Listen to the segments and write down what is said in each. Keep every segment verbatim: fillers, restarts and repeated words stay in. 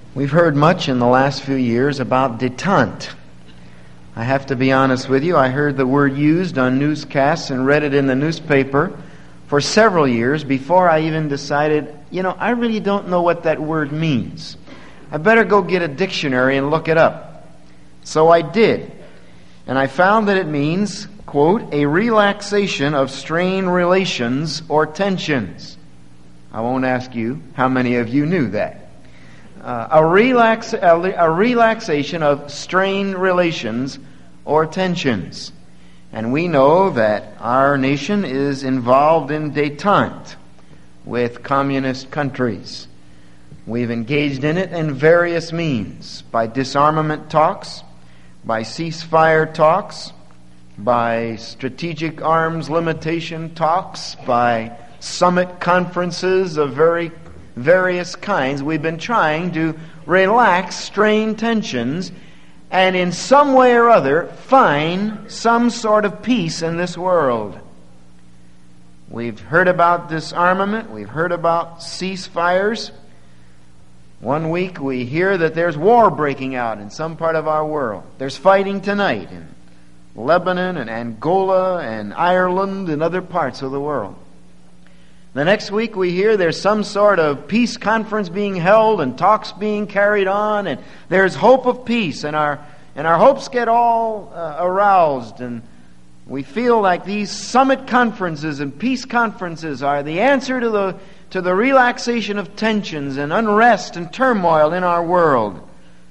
We've heard much in the last few years about détente. I have to be honest with you, I heard the word used on newscasts and read it in the newspaper for several years before I even decided, you know, I really don't know what that word means. I better go get a dictionary and look it up. So I did. And I found that it means, quote, a relaxation of strained relations or tensions. I won't ask you how many of you knew that. Uh, a, relax, a, a relaxation of strained relations or tensions. And we know that our nation is involved in détente with communist countries. We've engaged in it in various means, by disarmament talks, by ceasefire talks, by strategic arms limitation talks, by summit conferences of very various kinds. We've been trying to relax strained tensions and in some way or other find some sort of peace in this world. We've heard about disarmament. We've heard about ceasefires. One week we hear that there's war breaking out in some part of our world. There's fighting tonight in Lebanon and Angola and Ireland and other parts of the world. The next week we hear there's some sort of peace conference being held and talks being carried on, and there's hope of peace, and our and our hopes get all uh, aroused, and we feel like these summit conferences and peace conferences are the answer to the to the relaxation of tensions and unrest and turmoil in our world.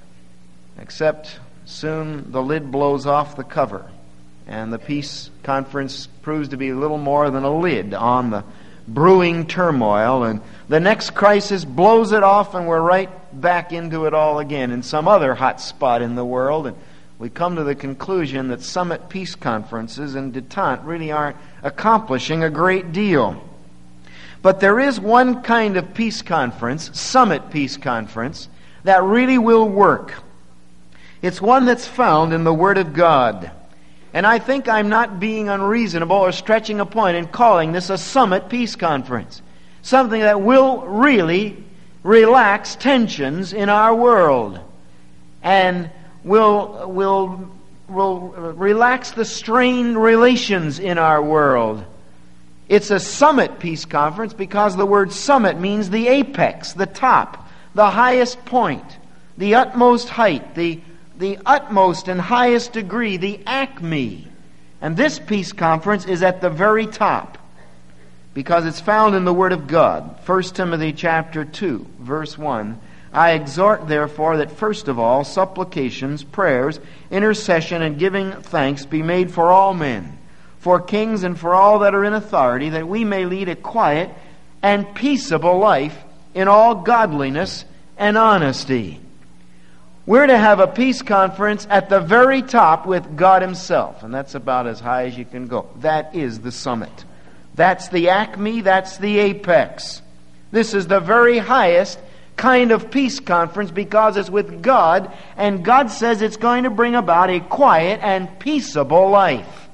Except soon the lid blows off the cover, and the peace conference proves to be little more than a lid on the brewing turmoil, and the next crisis blows it off, and we're right back into it all again in some other hot spot in the world. And we come to the conclusion that summit peace conferences and détente really aren't accomplishing a great deal. But there is one kind of peace conference, summit peace conference, that really will work. It's one that's found in the Word of God. And I think I'm not being unreasonable or stretching a point in calling this a summit peace conference. Something that will really relax tensions in our world. And will, will, will relax the strained relations in our world. It's a summit peace conference because the word summit means the apex, the top, the highest point, the utmost height, the the utmost and highest degree, the acme. And this peace conference is at the very top because it's found in the Word of God. First Timothy chapter two, verse one. I exhort therefore that first of all supplications, prayers, intercession, and giving thanks be made for all men, for kings and for all that are in authority, that we may lead a quiet and peaceable life in all godliness and honesty. We're to have a peace conference at the very top with God Himself. And that's about as high as you can go. That is the summit. That's the acme. That's the apex. This is the very highest kind of peace conference because it's with God. And God says it's going to bring about a quiet and peaceable life.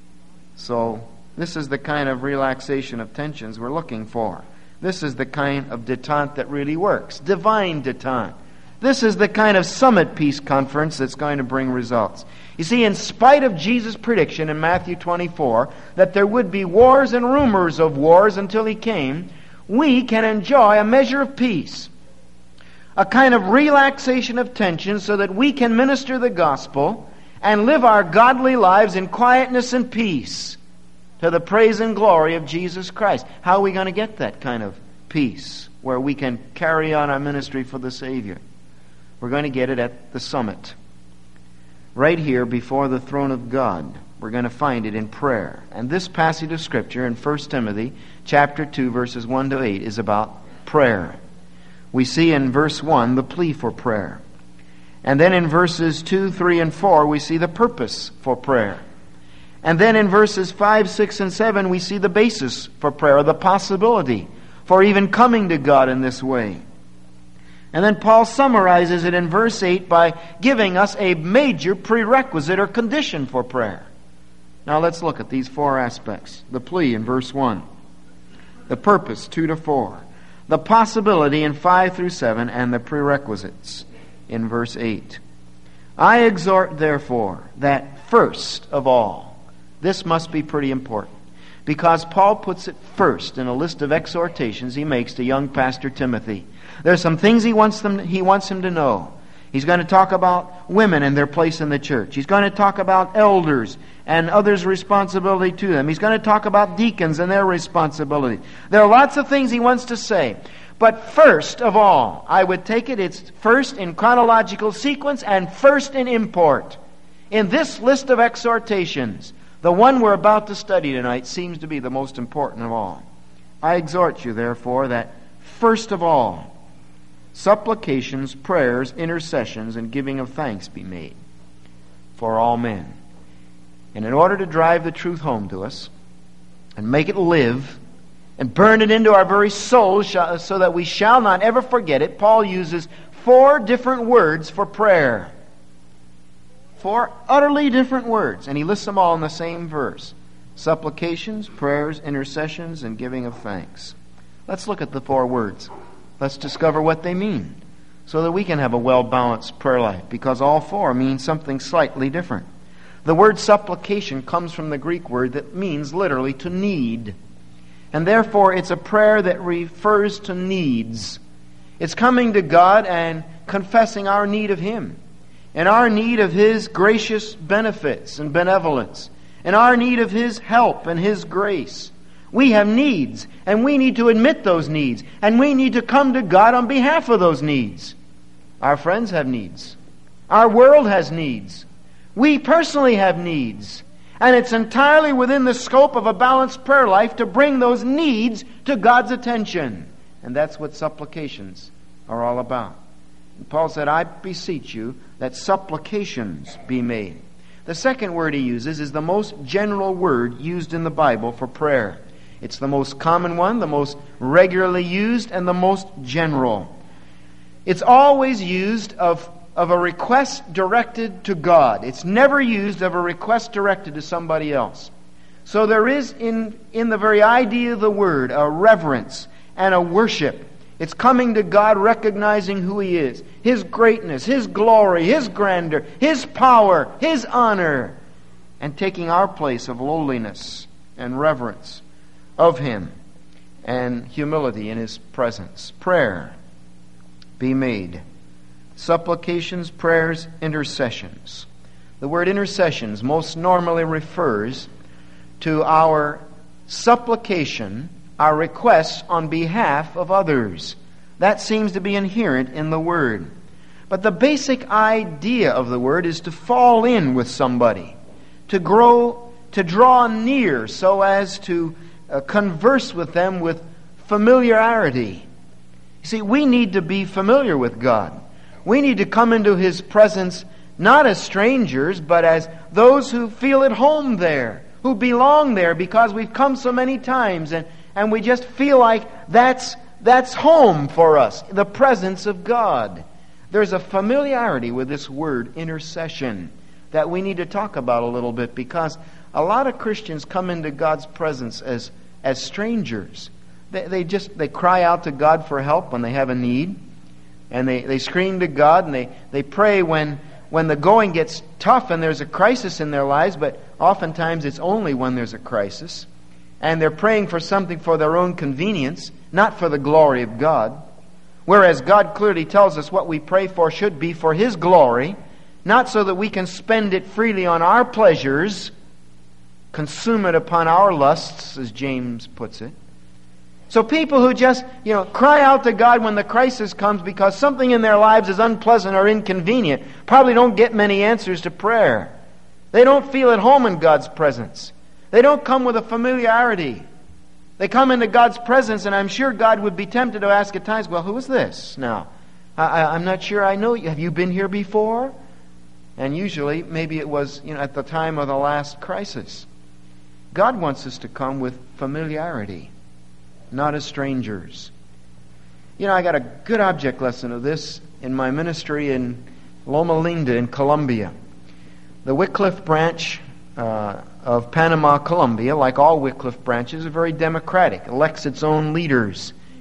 So this is the kind of relaxation of tensions we're looking for. This is the kind of détente that really works. Divine détente. This is the kind of summit peace conference that's going to bring results. You see, in spite of Jesus' prediction in Matthew twenty-four that there would be wars and rumors of wars until He came, we can enjoy a measure of peace, a kind of relaxation of tension so that we can minister the gospel and live our godly lives in quietness and peace to the praise and glory of Jesus Christ. How are we going to get that kind of peace where we can carry on our ministry for the Savior? We're going to get it at the summit. Right here before the throne of God. We're going to find it in prayer. And this passage of Scripture in First Timothy chapter two, verses one to eight is about prayer. We see in verse one the plea for prayer. And then in verses two, three, and four we see the purpose for prayer. And then in verses five, six, and seven we see the basis for prayer, the possibility for even coming to God in this way. And then Paul summarizes it in verse eight by giving us a major prerequisite or condition for prayer. Now let's look at these four aspects. The plea in verse one. The purpose, two to four. The the possibility in five through seven, and the prerequisites in verse eight. I exhort, therefore, that first of all, this must be pretty important, because Paul puts it first in a list of exhortations he makes to young Pastor Timothy. There's some things he wants them, he wants him to know. He's going to talk about women and their place in the church. He's going to talk about elders and others' responsibility to them. He's going to talk about deacons and their responsibility. There are lots of things he wants to say. But first of all, I would take it, it's first in chronological sequence and first in import. In this list of exhortations, the one we're about to study tonight seems to be the most important of all. I exhort you, therefore, that first of all, supplications, prayers, intercessions, and giving of thanks be made for all men. And in order to drive the truth home to us and make it live and burn it into our very souls so that we shall not ever forget it, Paul uses four different words for prayer. Four utterly different words. And he lists them all in the same verse. Supplications, prayers, intercessions, and giving of thanks. Let's look at the four words. Let's discover what they mean so that we can have a well-balanced prayer life, because all four mean something slightly different. The word supplication comes from the Greek word that means literally to need. And therefore it's a prayer that refers to needs. It's coming to God and confessing our need of Him, and our need of His gracious benefits and benevolence, and our need of His help and His grace. We have needs, and we need to admit those needs, and we need to come to God on behalf of those needs. Our friends have needs. Our world has needs. We personally have needs. And it's entirely within the scope of a balanced prayer life to bring those needs to God's attention. And that's what supplications are all about. And Paul said, I beseech you that supplications be made. The second word he uses is the most general word used in the Bible for prayer. It's the most common one, the most regularly used, and the most general. It's always used of, of a request directed to God. It's never used of a request directed to somebody else. So there is in, in the very idea of the word a reverence and a worship. It's coming to God recognizing who He is, His greatness, His glory, His grandeur, His power, His honor, and taking our place of lowliness and reverence of Him and humility in His presence. Prayer be made. Supplications, prayers, intercessions. The word intercessions most normally refers to our supplication, our requests on behalf of others. That seems to be inherent in the word. But the basic idea of the word is to fall in with somebody, to grow, to draw near so as to Uh, converse with them with familiarity. You see, we need to be familiar with God. We need to come into His presence not as strangers, but as those who feel at home there, who belong there because we've come so many times, and, and we just feel like that's, that's home for us, the presence of God. There's a familiarity with this word intercession that we need to talk about a little bit, because a lot of Christians come into God's presence as as strangers. They, they just they cry out to God for help when they have a need, and they, they scream to God, and they, they pray when when the going gets tough and there's a crisis in their lives, but oftentimes it's only when there's a crisis. And they're praying for something for their own convenience, not for the glory of God. Whereas God clearly tells us what we pray for should be for His glory, not so that we can spend it freely on our pleasures, consume it upon our lusts, as James puts it. So people who just, you know, cry out to God when the crisis comes because something in their lives is unpleasant or inconvenient probably don't get many answers to prayer. They don't feel at home in God's presence. They don't come with a familiarity. They come into God's presence, and I'm sure God would be tempted to ask at times, well, who is this now? I, I, I'm not sure I know you. Have you been here before? And usually, maybe it was, you know, at the time of the last crisis. God wants us to come with familiarity, not as strangers. You know, I got a good object lesson of this in my ministry in Loma Linda in Colombia. The Wycliffe branch uh, of Panama, Colombia, like all Wycliffe branches, is very democratic, elects its own leaders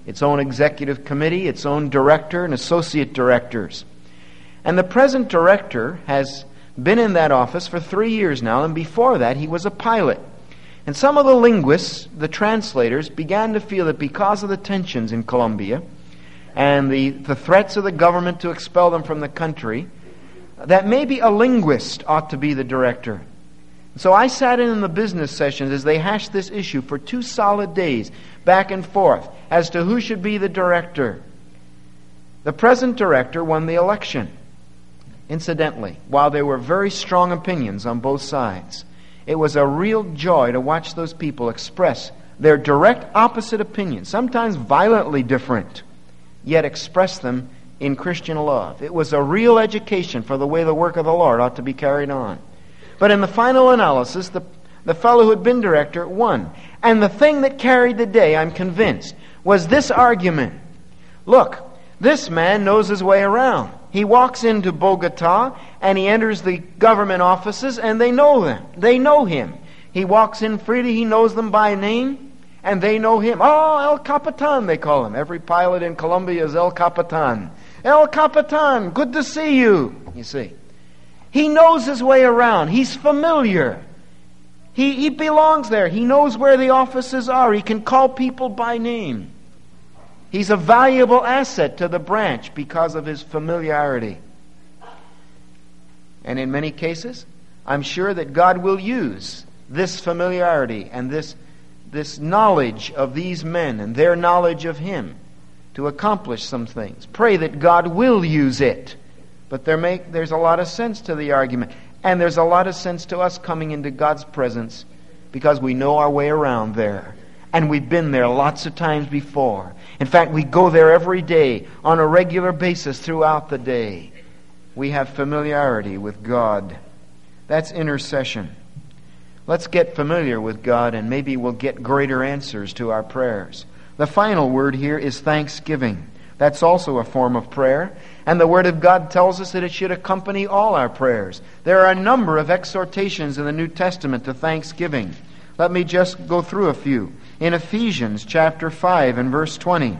its own executive committee, its own director and associate directors. And the present director has been in that office for three years now, and before that he was a pilot. And some of the linguists, the translators, began to feel that because of the tensions in Colombia and the, the threats of the government to expel them from the country, that maybe a linguist ought to be the director. So I sat in in the business sessions as they hashed this issue for two solid days, back and forth, as to who should be the director. The present director won the election. Incidentally, while there were very strong opinions on both sides, it was a real joy to watch those people express their direct opposite opinions, sometimes violently different, yet express them in Christian love. It was a real education for the way the work of the Lord ought to be carried on. But in the final analysis, the, the fellow who had been director won. And the thing that carried the day, I'm convinced, was this argument. Look, this man knows his way around. He walks into Bogota and he enters the government offices and they know them. They know him. He walks in freely, he knows them by name, and they know him. Oh, El Capitan, they call him. Every pilot in Colombia is El Capitan. El Capitan, good to see you. You see. He knows his way around. He's familiar. He, he belongs there. He knows where the offices are. He can call people by name. He's a valuable asset to the branch because of his familiarity. And in many cases, I'm sure that God will use this familiarity and this, this knowledge of these men and their knowledge of Him to accomplish some things. Pray that God will use it. But there may, there's a lot of sense to the argument. And there's a lot of sense to us coming into God's presence because we know our way around there. And we've been there lots of times before. In fact, we go there every day on a regular basis throughout the day. We have familiarity with God. That's intercession. Let's get familiar with God and maybe we'll get greater answers to our prayers. The final word here is thanksgiving. That's also a form of prayer. And the Word of God tells us that it should accompany all our prayers. There are a number of exhortations in the New Testament to thanksgiving. Let me just go through a few. In Ephesians chapter five and verse twenty,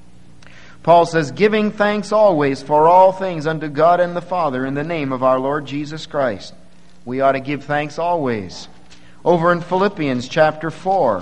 Paul says, giving thanks always for all things unto God and the Father in the name of our Lord Jesus Christ. We ought to give thanks always. Over in Philippians chapter four,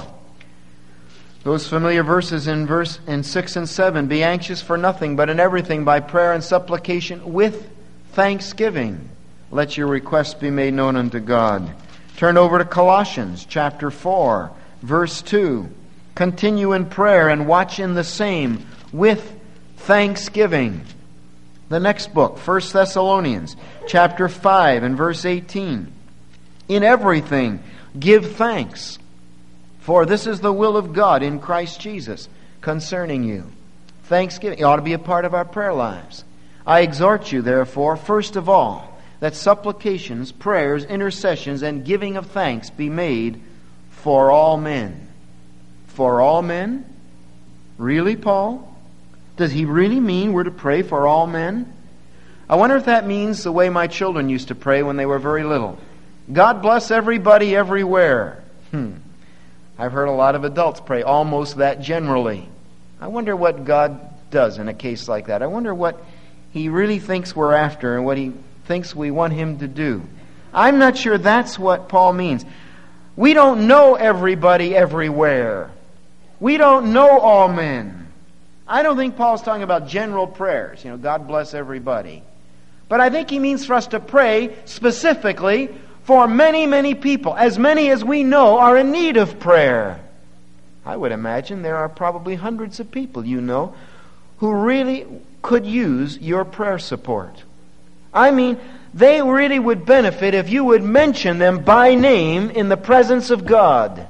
those familiar verses in verse in six and seven, be anxious for nothing, but in everything by prayer and supplication with thanksgiving. Let your requests be made known unto God. Turn over to Colossians chapter four, verse two. Continue in prayer and watch in the same with thanksgiving. The next book, First Thessalonians chapter five and verse eighteen. In everything give thanks, for this is the will of God in Christ Jesus concerning you. Thanksgiving ought to be a part of our prayer lives. I exhort you, therefore, first of all, that supplications, prayers, intercessions, and giving of thanks be made for all men. For all men? Really, Paul? Does he really mean we're to pray for all men? I wonder if that means the way my children used to pray when they were very little. God bless everybody everywhere. Hmm. I've heard a lot of adults pray almost that generally. I wonder what God does in a case like that. I wonder what He really thinks we're after and what He thinks we want Him to do. I'm not sure that's what Paul means. We don't know everybody everywhere. We don't know all men. I don't think Paul's talking about general prayers. You know, God bless everybody. But I think he means for us to pray specifically for many, many people. As many as we know are in need of prayer. I would imagine there are probably hundreds of people you know who really could use your prayer support. I mean, they really would benefit if you would mention them by name in the presence of God.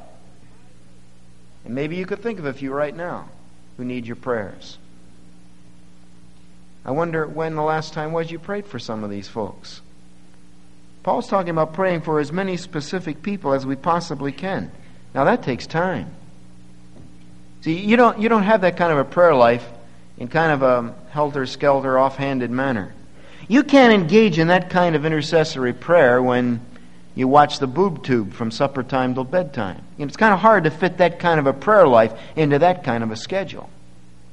And maybe you could think of a few right now who need your prayers. I wonder when the last time was you prayed for some of these folks. Paul's talking about praying for as many specific people as we possibly can. Now that takes time. See, you don't you don't have that kind of a prayer life in kind of a helter-skelter, offhanded manner. You can't engage in that kind of intercessory prayer when you watch the boob tube from supper time till bedtime. You know, it's kind of hard to fit that kind of a prayer life into that kind of a schedule.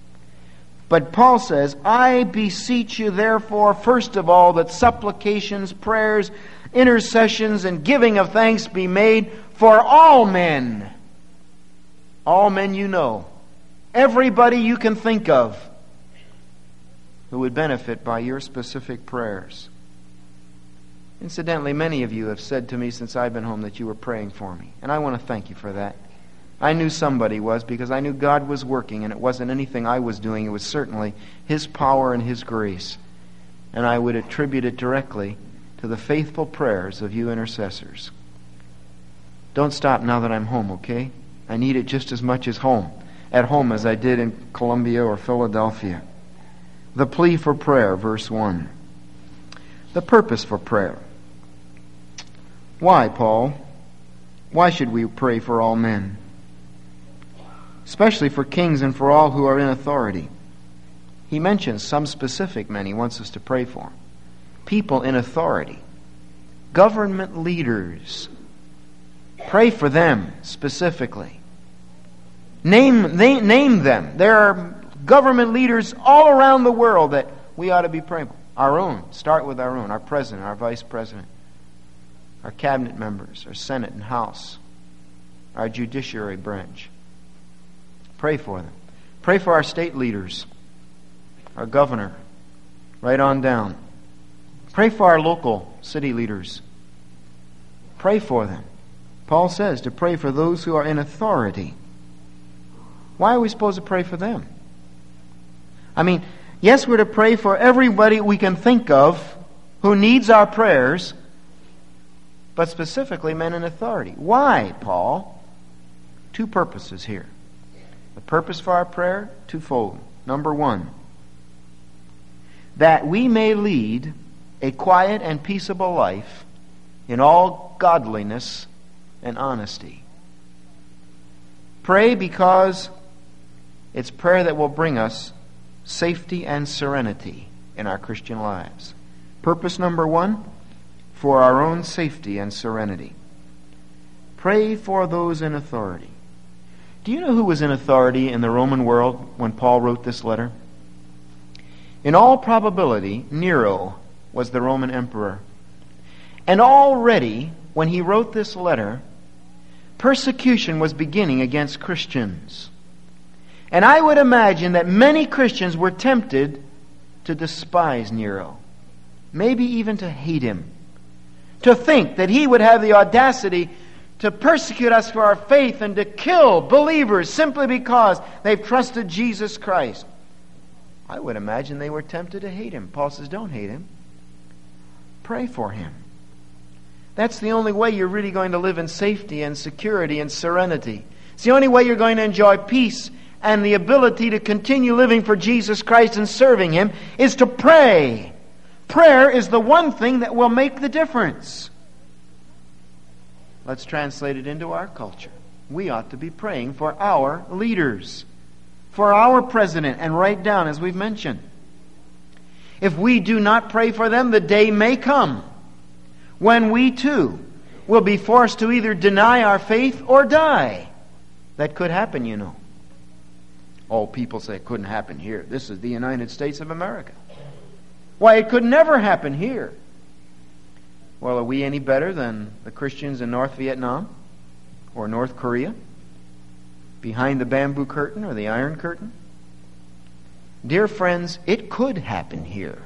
But Paul says, I beseech you therefore, first of all, that supplications, prayers, intercessions, and giving of thanks be made for all men. All men you know. Everybody you can think of who would benefit by your specific prayers. Incidentally, many of you have said to me since I've been home that you were praying for me. And I want to thank you for that. I knew somebody was, because I knew God was working, and it wasn't anything I was doing. It was certainly His power and His grace. And I would attribute it directly to the faithful prayers of you intercessors. Don't stop now that I'm home, okay? I need it just as much as home, at home as I did in Columbia or Philadelphia. The plea for prayer, verse one. The purpose for prayer. Why, Paul? Why should we pray for all men? Especially for kings and for all who are in authority. He mentions some specific men he wants us to pray for. People in authority. Government leaders. Pray for them specifically. Name, they, name them. There are government leaders all around the world that we ought to be praying for. Our own. Start with our own. Our president, our vice president, our cabinet members, our Senate and House, our judiciary branch. Pray for them. Pray for our state leaders, our governor, right on down. Pray for our local city leaders. Pray for them. Paul says to pray for those who are in authority. Why are we supposed to pray for them? I mean, yes, we're to pray for everybody we can think of who needs our prayers, but specifically men in authority. Why, Paul? Two purposes here. The purpose for our prayer, twofold. Number one, that we may lead a quiet and peaceable life in all godliness and honesty. Pray because it's prayer that will bring us safety and serenity in our Christian lives. Purpose number one, for our own safety and serenity. Pray for those in authority. Do you know who was in authority in the Roman world when Paul wrote this letter? In all probability, Nero was the Roman emperor. And already, when he wrote this letter, persecution was beginning against Christians. And I would imagine that many Christians were tempted to despise Nero, maybe even to hate him, to think that he would have the audacity to persecute us for our faith and to kill believers simply because they've trusted Jesus Christ. I would imagine they were tempted to hate him. Paul says, don't hate him. Pray for him. That's the only way you're really going to live in safety and security and serenity. It's the only way you're going to enjoy peace and the ability to continue living for Jesus Christ and serving Him is to pray. Prayer is the one thing that will make the difference. Let's translate it into our culture. We ought to be praying for our leaders, for our president, and right down as we've mentioned. If we do not pray for them, the day may come when we too will be forced to either deny our faith or die. That could happen, you know. Oh, people say it couldn't happen here. This is the United States of America. Why, it could never happen here. Well, are we any better than the Christians in North Vietnam or North Korea? Behind the bamboo curtain or the iron curtain? Dear friends, it could happen here.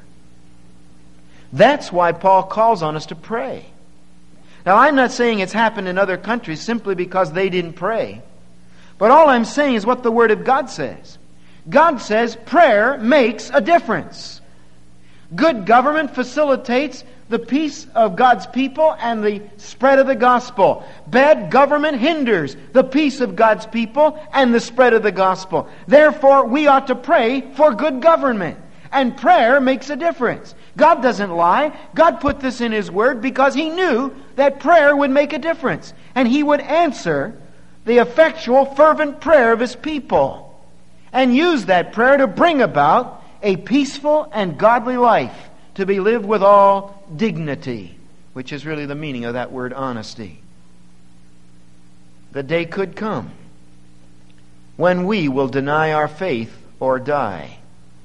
That's why Paul calls on us to pray. Now, I'm not saying it's happened in other countries simply because they didn't pray. But all I'm saying is what the Word of God says. God says prayer makes a difference. Good government facilitates the peace of God's people and the spread of the gospel. Bad government hinders the peace of God's people and the spread of the gospel. Therefore, we ought to pray for good government. And prayer makes a difference. God doesn't lie. God put this in His Word because He knew that prayer would make a difference. And He would answer the effectual, fervent prayer of His people and use that prayer to bring about a peaceful and godly life to be lived with all dignity, which is really the meaning of that word honesty. The day could come when we will deny our faith or die.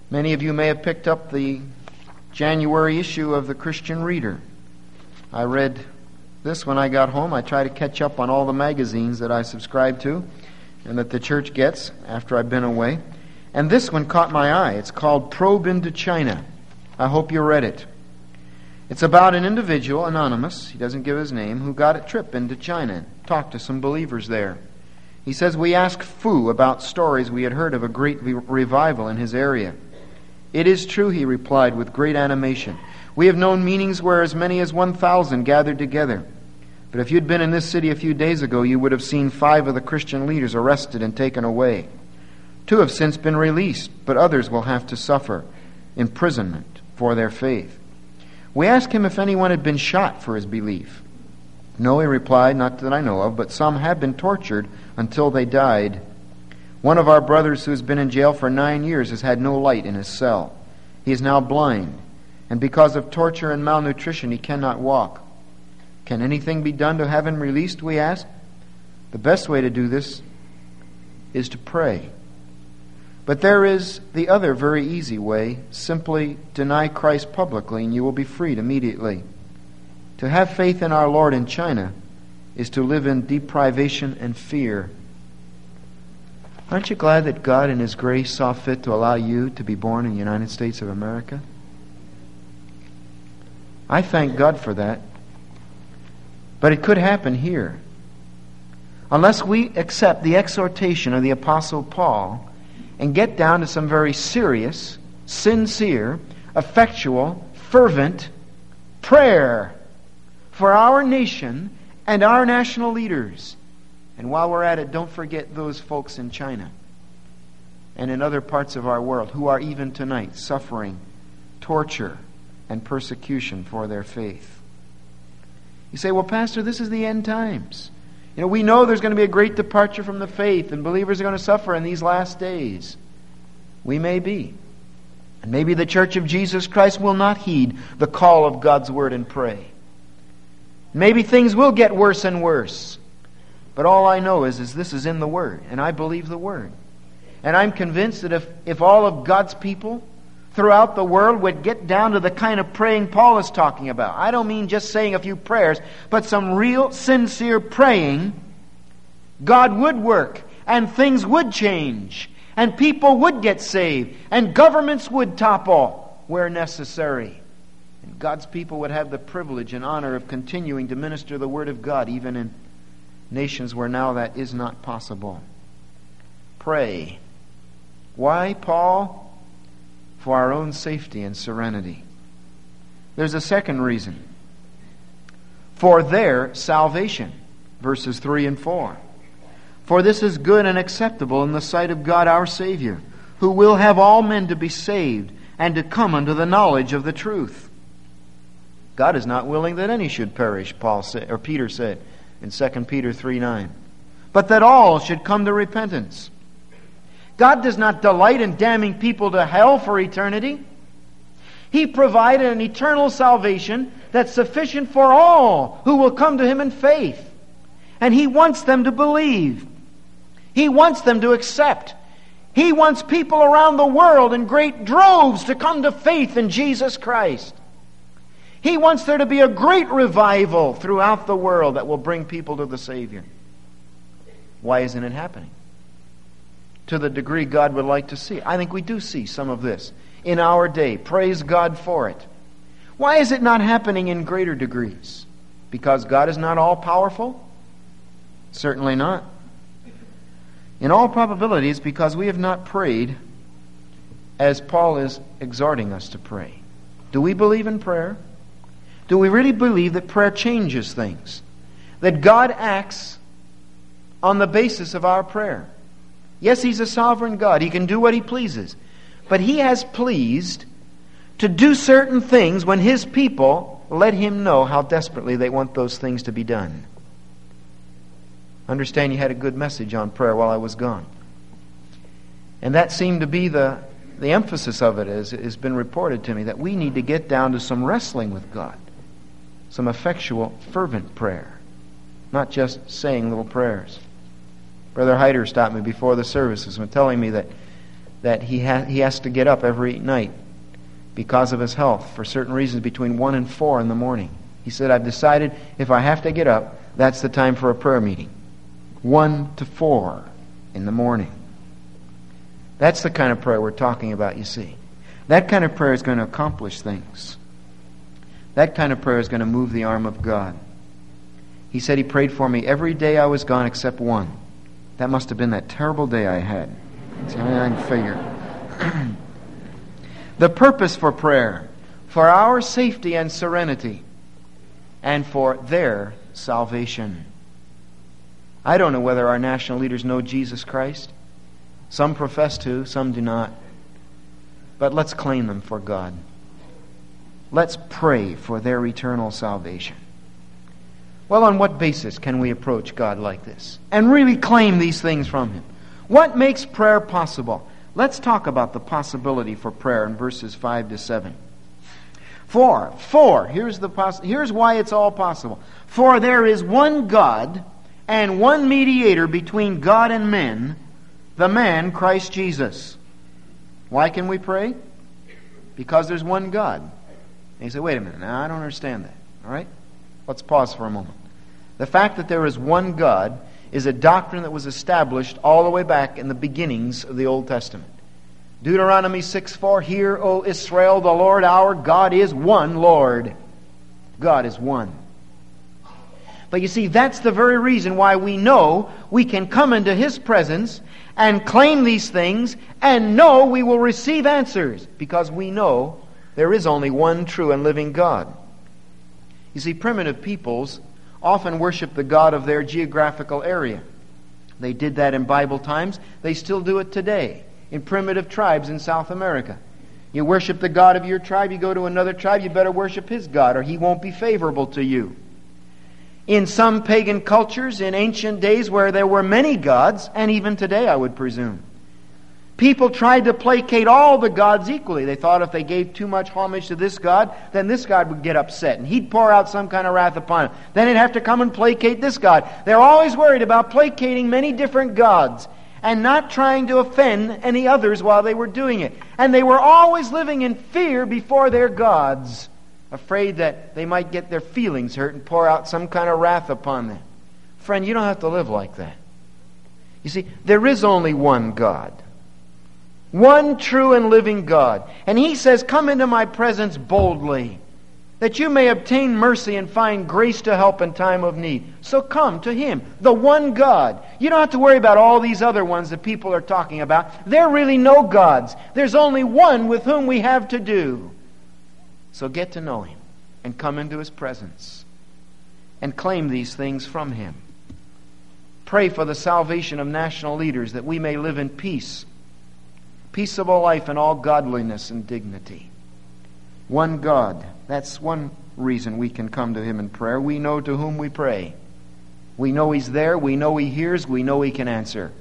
Many of you may have picked up the January issue of the Christian Reader. I read this when I got home. I try to catch up on all the magazines that I subscribe to and that the church gets after I've been away. And this one caught my eye. It's called Probe into China. I hope you read it. It's about an individual, anonymous, he doesn't give his name, who got a trip into China and talked to some believers there. He says, "We asked Fu about stories we had heard of a great re- revival in his area. 'It is true,' he replied with great animation. 'We have known meetings where as many as one thousand gathered together. But if you'd been in this city a few days ago, you would have seen five of the Christian leaders arrested and taken away. Two have since been released, but others will have to suffer imprisonment for their faith.' We asked him if anyone had been shot for his belief. 'No,' he replied, 'not that I know of, but some have been tortured until they died. One of our brothers who has been in jail for nine years has had no light in his cell. He is now blind, and because of torture and malnutrition he cannot walk. Can anything be done to have him released?' we asked. 'The best way to do this is to pray. But there is the other very easy way. Simply deny Christ publicly and you will be freed immediately. To have faith in our Lord in China is to live in deprivation and fear.' Aren't you glad that God in His grace saw fit to allow you to be born in the United States of America? I thank God for that. But it could happen here. Unless we accept the exhortation of the Apostle Paul and get down to some very serious, sincere, effectual, fervent prayer for our nation and our national leaders. And while we're at it, don't forget those folks in China and in other parts of our world who are even tonight suffering torture and persecution for their faith. You say, "Well, Pastor, this is the end times. You know, we know there's going to be a great departure from the faith and believers are going to suffer in these last days." We may be. And maybe the Church of Jesus Christ will not heed the call of God's Word and pray. Maybe things will get worse and worse. But all I know is, is this is in the Word, and I believe the Word. And I'm convinced that if, if all of God's people throughout the world would get down to the kind of praying Paul is talking about. I don't mean just saying a few prayers, but some real, sincere praying. God would work, and things would change, and people would get saved, and governments would topple where necessary. And God's people would have the privilege and honor of continuing to minister the Word of God, even in nations where now that is not possible. Pray. Why, Paul? For our own safety and serenity. There's a second reason. For their salvation. Verses three and four. For this is good and acceptable in the sight of God our Savior, who will have all men to be saved and to come unto the knowledge of the truth. God is not willing that any should perish, Paul said, or Peter said in Second Peter three nine, but that all should come to repentance. God does not delight in damning people to hell for eternity. He provided an eternal salvation that's sufficient for all who will come to Him in faith. And He wants them to believe. He wants them to accept. He wants people around the world in great droves to come to faith in Jesus Christ. He wants there to be a great revival throughout the world that will bring people to the Savior. Why isn't it happening? To the degree God would like to see. I think we do see some of this in our day. Praise God for it. Why is it not happening in greater degrees? Because God is not all-powerful? Certainly not. In all probability, it's because we have not prayed as Paul is exhorting us to pray. Do we believe in prayer? Do we really believe that prayer changes things? That God acts on the basis of our prayer? Yes, He's a sovereign God. He can do what He pleases. But He has pleased to do certain things when His people let Him know how desperately they want those things to be done. Understand you had a good message on prayer while I was gone. And that seemed to be the, the emphasis of it, as it has been reported to me, that we need to get down to some wrestling with God. Some effectual, fervent prayer. Not just saying little prayers. Brother Hyder stopped me before the services when telling me that that he, ha- he has to get up every night because of his health for certain reasons between one and four in the morning. He said, I've decided if I have to get up, that's the time for a prayer meeting. One to four in the morning. That's the kind of prayer we're talking about, you see. That kind of prayer is going to accomplish things. That kind of prayer is going to move the arm of God. He said he prayed for me every day I was gone except one. That must have been that terrible day I had. That's the only thing I can figure. The purpose for prayer, for our safety and serenity, and for their salvation. I don't know whether our national leaders know Jesus Christ. Some profess to, some do not. But let's claim them for God. Let's pray for their eternal salvation. Well, on what basis can we approach God like this and really claim these things from Him? What makes prayer possible? Let's talk about the possibility for prayer in verses five to seven. For, for, here's the poss- here's why it's all possible. For there is one God and one mediator between God and men, the man Christ Jesus. Why can we pray? Because there's one God. And you say, wait a minute, now I don't understand that. All right? Let's pause for a moment. The fact that there is one God is a doctrine that was established all the way back in the beginnings of the Old Testament. Deuteronomy six four, Hear, O Israel, the Lord our God is one Lord. God is one. But you see, that's the very reason why we know we can come into His presence and claim these things and know we will receive answers, because we know there is only one true and living God. You see, primitive peoples often worship the God of their geographical area. They did that in Bible times. They still do it today in primitive tribes in South America. You worship the God of your tribe, you go to another tribe, you better worship his God or he won't be favorable to you. In some pagan cultures in ancient days where there were many gods, and even today I would presume, people tried to placate all the gods equally. They thought if they gave too much homage to this God, then this God would get upset and he'd pour out some kind of wrath upon him. Then he'd have to come and placate this God. They're always worried about placating many different gods and not trying to offend any others while they were doing it. And they were always living in fear before their gods, afraid that they might get their feelings hurt and pour out some kind of wrath upon them. Friend, you don't have to live like that. You see, there is only one God. One true and living God. And He says, come into my presence boldly, that you may obtain mercy and find grace to help in time of need. So come to Him, the one God. You don't have to worry about all these other ones that people are talking about. They're really no gods. There's only one with whom we have to do. So get to know Him and come into His presence and claim these things from Him. Pray for the salvation of national leaders, that we may live in peace, peaceable life in all godliness and dignity. One God. That's one reason we can come to Him in prayer. We know to whom we pray. We know He's there. We know He hears. We know He can answer.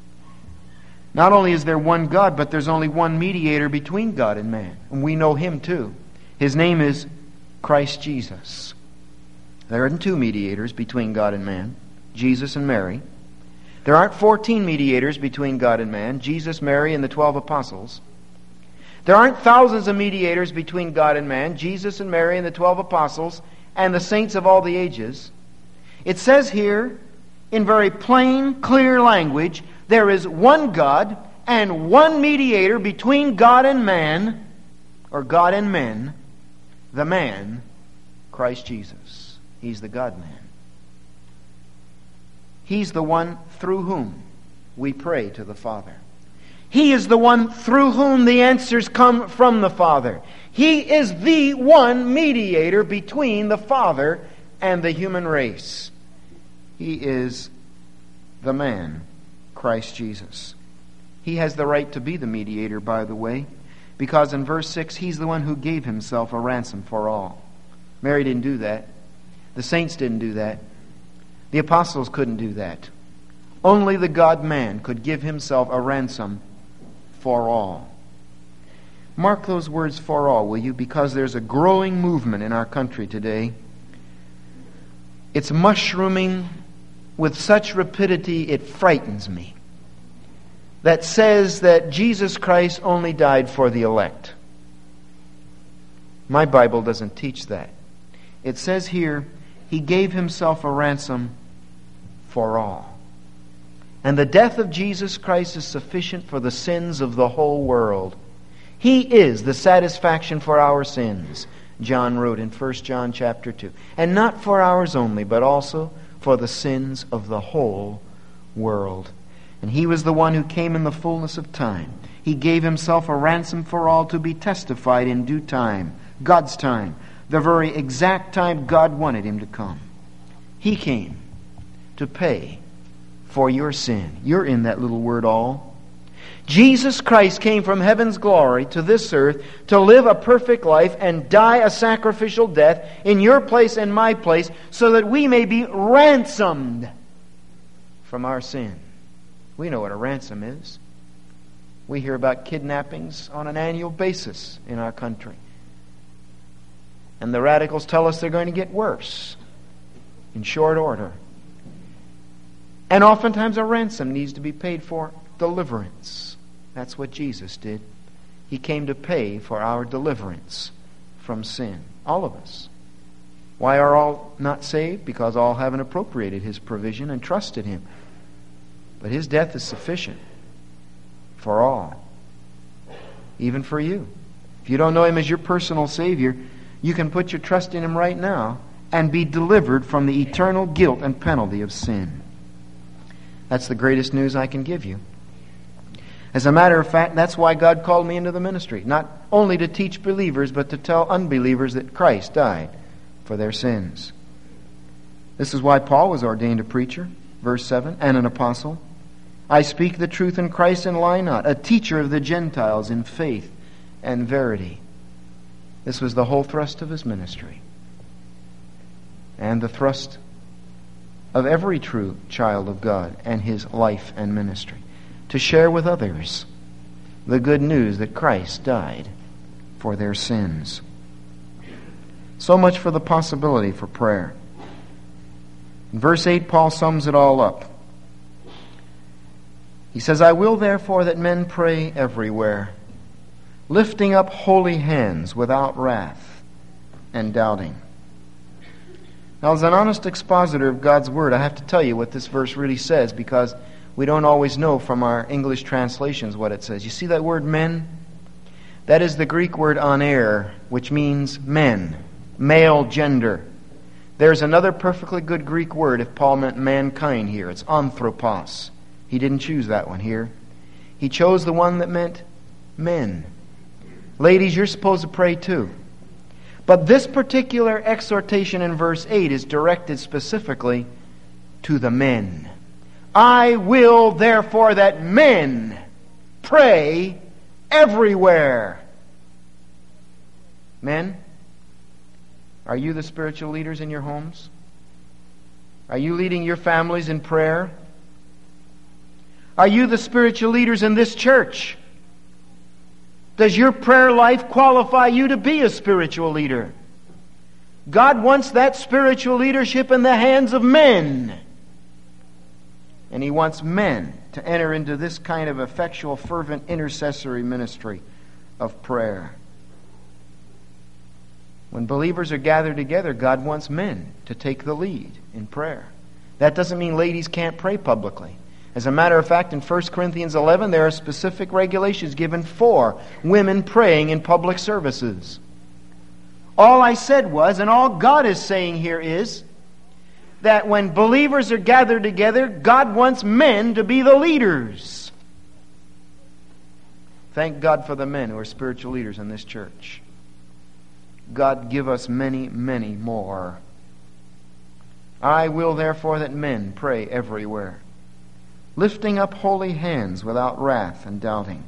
Not only is there one God, but there's only one mediator between God and man. And we know Him too. His name is Christ Jesus. There aren't two mediators between God and man, Jesus and Mary. There aren't fourteen mediators between God and man, Jesus, Mary, and the twelve apostles. There aren't thousands of mediators between God and man, Jesus and Mary and the twelve apostles and the saints of all the ages. It says here, in very plain, clear language, there is one God and one mediator between God and man, or God and men, the man, Christ Jesus. He's the God-man. He's the one through whom we pray to the Father. He is the one through whom the answers come from the Father. He is the one mediator between the Father and the human race. He is the man, Christ Jesus. He has the right to be the mediator, by the way, because in verse six, He's the one who gave Himself a ransom for all. Mary didn't do that. The saints didn't do that. The apostles couldn't do that. Only the God-man could give Himself a ransom for all. Mark those words, for all, will you? Because there's a growing movement in our country today. It's mushrooming with such rapidity it frightens me. that says that Jesus Christ only died for the elect. My Bible doesn't teach that. It says here, He gave Himself a ransom for all. And the death of Jesus Christ is sufficient for the sins of the whole world. He is the satisfaction for our sins, John wrote in First John chapter two. And not for ours only, but also for the sins of the whole world. And He was the one who came in the fullness of time. He gave Himself a ransom for all to be testified in due time, God's time, the very exact time God wanted Him to come. He came to pay for your sin. You're in that little word all. Jesus Christ came from heaven's glory to this earth to live a perfect life and die a sacrificial death in your place and my place so that we may be ransomed from our sin. We know what a ransom is. We hear about kidnappings on an annual basis in our country. And the radicals tell us they're going to get worse in short order. And oftentimes a ransom needs to be paid for deliverance. That's what Jesus did. He came to pay for our deliverance from sin. All of us. Why are all not saved? Because all haven't appropriated His provision and trusted Him. But His death is sufficient for all. Even for you. If you don't know Him as your personal Savior, you can put your trust in Him right now and be delivered from the eternal guilt and penalty of sin. That's the greatest news I can give you. As a matter of fact, that's why God called me into the ministry. Not only to teach believers, but to tell unbelievers that Christ died for their sins. This is why Paul was ordained a preacher, verse seven, and an apostle. I speak the truth in Christ and lie not, a teacher of the Gentiles in faith and verity. This was the whole thrust of his ministry. And the thrust of every true child of God and his life and ministry. To share with others the good news that Christ died for their sins. So much for the possibility for prayer. In verse eight, Paul sums it all up. He says, I will therefore that men pray everywhere, lifting up holy hands without wrath and doubting. Now, as an honest expositor of God's Word, I have to tell you what this verse really says, because we don't always know from our English translations what it says. You see that word men? That is the Greek word aner, which means men, male gender. There's another perfectly good Greek word if Paul meant mankind here. It's anthropos. He didn't choose that one here. He chose the one that meant men. Ladies, you're supposed to pray too. But this particular exhortation in verse eight is directed specifically to the men. I will therefore that men pray everywhere. Men, are you the spiritual leaders in your homes? Are you leading your families in prayer? Are you the spiritual leaders in this church? Does your prayer life qualify you to be a spiritual leader? God wants that spiritual leadership in the hands of men. And He wants men to enter into this kind of effectual, fervent, intercessory ministry of prayer. When believers are gathered together, God wants men to take the lead in prayer. That doesn't mean ladies can't pray publicly. As a matter of fact, in First Corinthians eleven, there are specific regulations given for women praying in public services. All I said was, and all God is saying here is, that when believers are gathered together, God wants men to be the leaders. Thank God for the men who are spiritual leaders in this church. God give us many, many more. I will therefore that men pray everywhere, lifting up holy hands without wrath and doubting.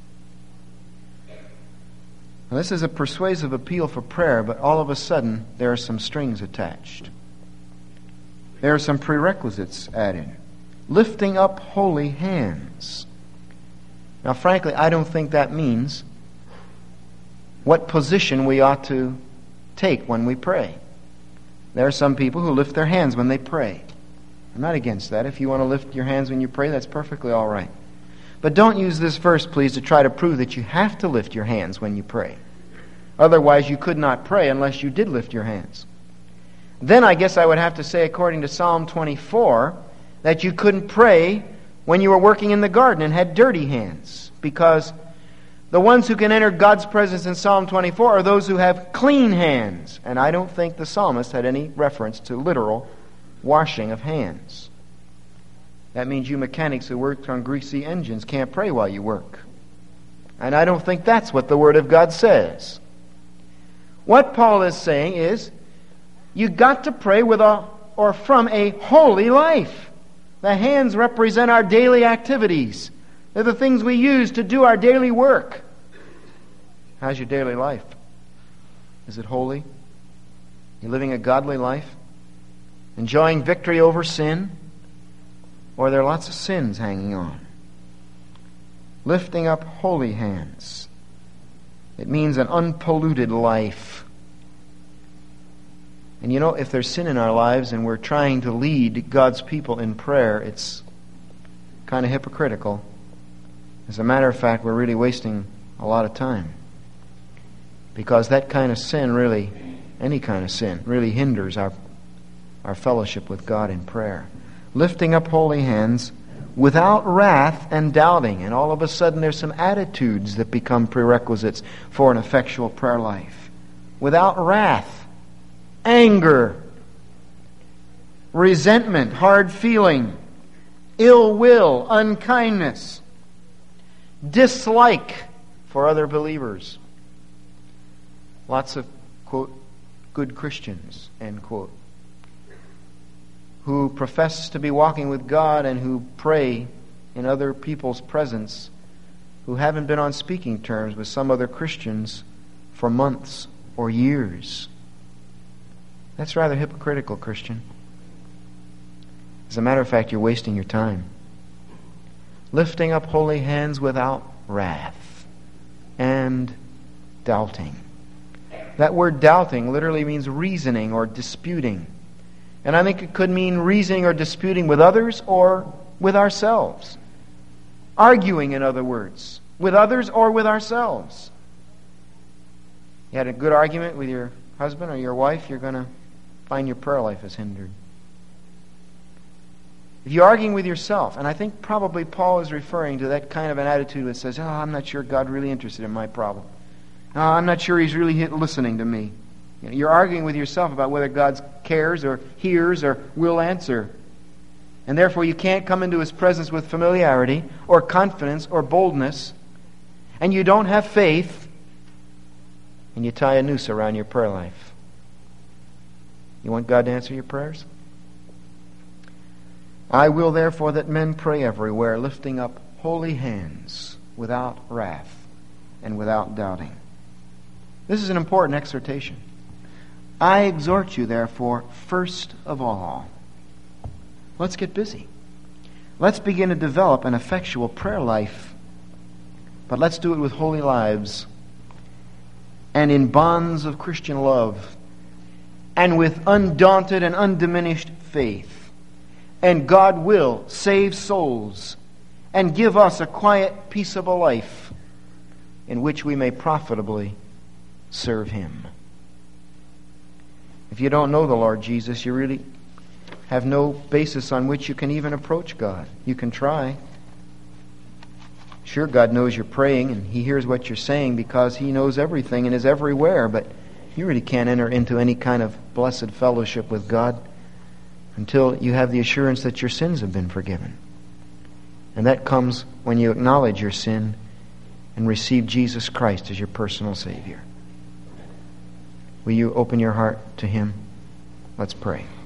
Now, this is a persuasive appeal for prayer, but all of a sudden there are some strings attached. There are some prerequisites added. Lifting up holy hands. Now, frankly, I don't think that means what position we ought to take when we pray. There are some people who lift their hands when they pray. I'm not against that. If you want to lift your hands when you pray, that's perfectly all right. But don't use this verse, please, to try to prove that you have to lift your hands when you pray. Otherwise, you could not pray unless you did lift your hands. Then I guess I would have to say, according to Psalm twenty-four, that you couldn't pray when you were working in the garden and had dirty hands. Because the ones who can enter God's presence in Psalm twenty-four are those who have clean hands. And I don't think the psalmist had any reference to literal washing of hands. That means you mechanics who work on greasy engines can't pray while you work. And I don't think that's what the Word of God says. What Paul is saying is, you got to pray with a, or from a holy life. The hands represent our daily activities. They're the things we use to do our daily work. How's your daily life? Is it holy? You living a godly life? Enjoying victory over sin? Or are there lots of sins hanging on? Lifting up holy hands. It means an unpolluted life. And you know, if there's sin in our lives and we're trying to lead God's people in prayer, it's kind of hypocritical. As a matter of fact, we're really wasting a lot of time. Because that kind of sin really, any kind of sin, really hinders our, our fellowship with God in prayer. Lifting up holy hands without wrath and doubting. And all of a sudden there's some attitudes that become prerequisites for an effectual prayer life. Without wrath, anger, resentment, hard feeling, ill will, unkindness, dislike for other believers. Lots of, quote, good Christians, end quote, who profess to be walking with God and who pray in other people's presence, who haven't been on speaking terms with some other Christians for months or years. That's rather hypocritical, Christian. As a matter of fact, you're wasting your time. Lifting up holy hands without wrath and doubting. That word doubting literally means reasoning or disputing. And I think it could mean reasoning or disputing with others or with ourselves. Arguing, in other words, with others or with ourselves. You had a good argument with your husband or your wife, you're going to find your prayer life is hindered. If you're arguing with yourself, and I think probably Paul is referring to that kind of an attitude that says, oh, I'm not sure God's really interested in my problem. Oh, I'm not sure He's really listening to me. You know, you're arguing with yourself about whether God cares or hears or will answer. And therefore you can't come into His presence with familiarity or confidence or boldness. And you don't have faith. And you tie a noose around your prayer life. You want God to answer your prayers? I will therefore that men pray everywhere, lifting up holy hands without wrath and without doubting. This is an important exhortation. I exhort you, therefore, first of all, let's get busy. Let's begin to develop an effectual prayer life. But let's do it with holy lives and in bonds of Christian love and with undaunted and undiminished faith. And God will save souls and give us a quiet, peaceable life in which we may profitably serve Him. If you don't know the Lord Jesus, you really have no basis on which you can even approach God. You can try. Sure, God knows you're praying and He hears what you're saying because He knows everything and is everywhere, but you really can't enter into any kind of blessed fellowship with God until you have the assurance that your sins have been forgiven. And that comes when you acknowledge your sin and receive Jesus Christ as your personal Savior. Will you open your heart to Him? Let's pray.